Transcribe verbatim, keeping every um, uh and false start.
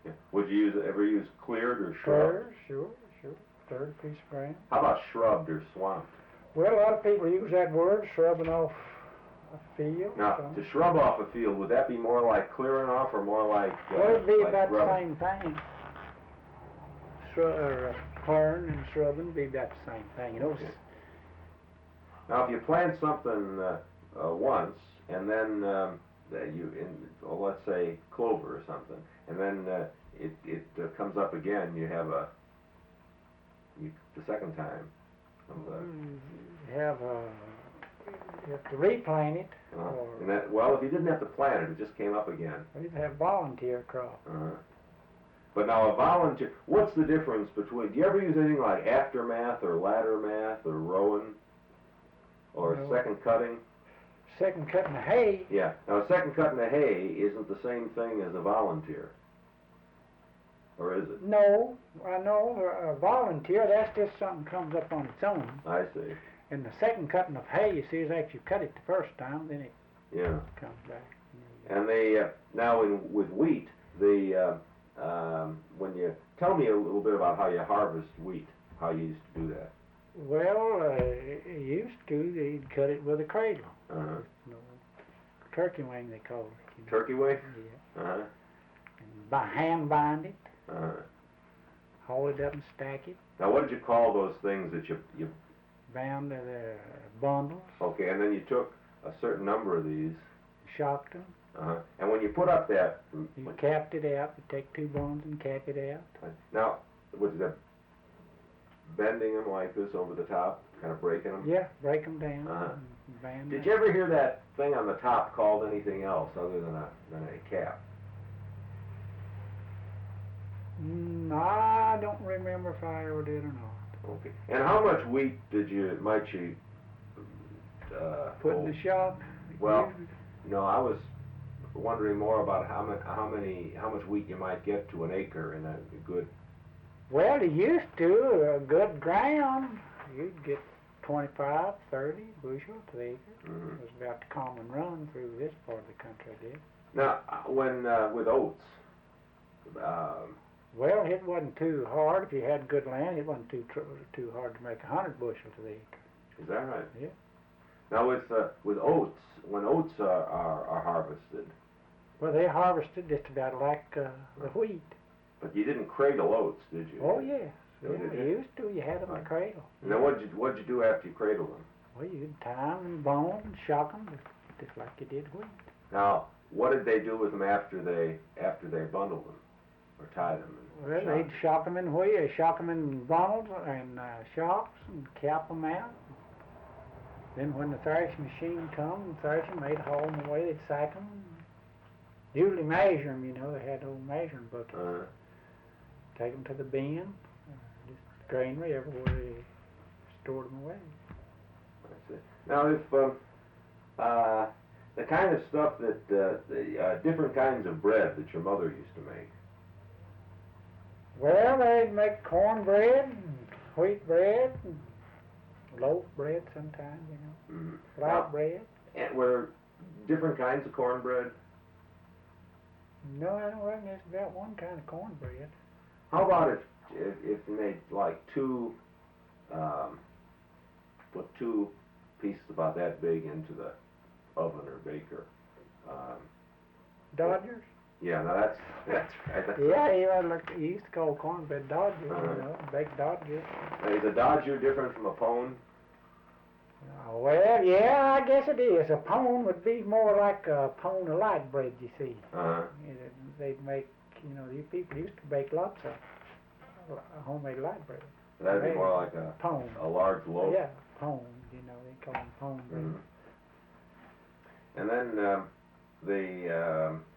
Yeah. Would you use ever use cleared or shrub? Clear, sure, sure. Cleared piece of ground. How about shrubbed or swamped? Well, a lot of people use that word, shrubbing off a field. Now, so. to shrub off a field, would that be more like clearing off or more like uh, Well, it'd be like about rubbing? the same thing. Shrub, or, uh, clearing and shrubbing would be about the same thing. You know. Okay. Now, if you plant something uh, uh, once, and then um, that you, in, well, let's say clover or something, and then uh, it it uh, comes up again, you have a you, the second time. Comes up. You have uh, you have to replant it, Uh, or and that, well, if you didn't have to plant it, it just came up again. you have volunteer crop. Uh-huh. But now a volunteer, what's the difference between, do you ever use anything like aftermath or ladder math or rowan or No. second cutting? Second cutting the hay. Yeah, now a second cutting the hay isn't the same thing as a volunteer. Or is it? No, I know a, a volunteer. That's just something comes up on its own. I see. And the second cutting of hay, you see, is after you cut it the first time, then it Yeah. comes back. And they, uh, now in, with wheat, the, uh, um, when you, tell me a little bit about how you harvest wheat, how you used to do that. Well, uh, it used to, they'd cut it with a cradle. Uh-huh. You know, turkey wing they call it. You know. Turkey wing? Yeah. Uh-huh. And by hand bind it, Uh-huh. haul it up and stack it, Now what did you call those things that you, you, bound to the bundles, okay, and then you took a certain number of these, shocked them. uh-huh, and when you put up that, You capped it out. You take two bones and cap it out. now, was that bending them like this over the top, kind of breaking them? Yeah, break them down. Uh-huh. And band Did them. you ever hear that thing on the top called anything else other than a, than a cap? Mm, I don't remember if I ever did or not. Okay. And how much wheat did you, might you, uh, Put in hold? the shop. Well, no, I was wondering more about how many, how many, how much wheat you might get to an acre in a good. Well, you used to, a good ground, you'd get twenty-five, thirty bushels to the acre. Mhm. It was about the common run through this part of the country, I did. Now, uh, when uh, with oats, um, Well, it wasn't too hard. If you had good land, it wasn't too tr too hard to make a hundred bushels to the acre. is that right? Yeah. Now with uh, with oats, when oats are, are, are harvested, Well, they harvested just about like uh, the wheat. but you didn't cradle oats, did you? Oh, yes. Oh, Yeah, did you you? used to. You had them in a cradle. And then what'd you what'd you do after you cradled them? Well, you'd tie them and bone and shock them just like you did wheat. Now, what did they do with them after they after they bundled them or tied them? and Well, shot they'd them? shock them in wheat. They shock them in bundles and uh, shocks and cap them out. Then when the thrashing machine come and thrash them, they'd haul them away. They'd sack them. Usually measure them, you know. They had old measuring buckets. Uh, Take them to the bin, uh, just granary, everywhere they stored them away. I see. Now, if um, uh, the kind of stuff that uh, the uh, different kinds of bread that your mother used to make. Well, they'd make cornbread, and wheat bread, and loaf bread sometimes, you know, Mm-hmm. flat bread. And were there different kinds of cornbread? No, I don't reckon there's about one kind of cornbread. How about if if, if you made like two, um, put two pieces about that big into the oven or baker? Um, Dodgers? yeah, now that's that's right. That's Yeah, yeah, look, you used to call cornbread Dodgers, Uh-huh. you know, baked Dodgers. Now, is a Dodger different from a pone? Uh, well, yeah, I guess it is. A pone would be more like a pone of light bread, you see. Uh-huh. You know, they'd make, you know, these people used to bake lots of uh, homemade light bread. That'd be Maybe. more like a Pone. a large loaf. Yeah, pone, you know, they call them pone bread. Mhm. And then um, the um,